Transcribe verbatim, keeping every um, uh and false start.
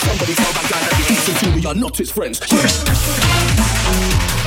Somebody tell that guy that he ain't since we are not his friends.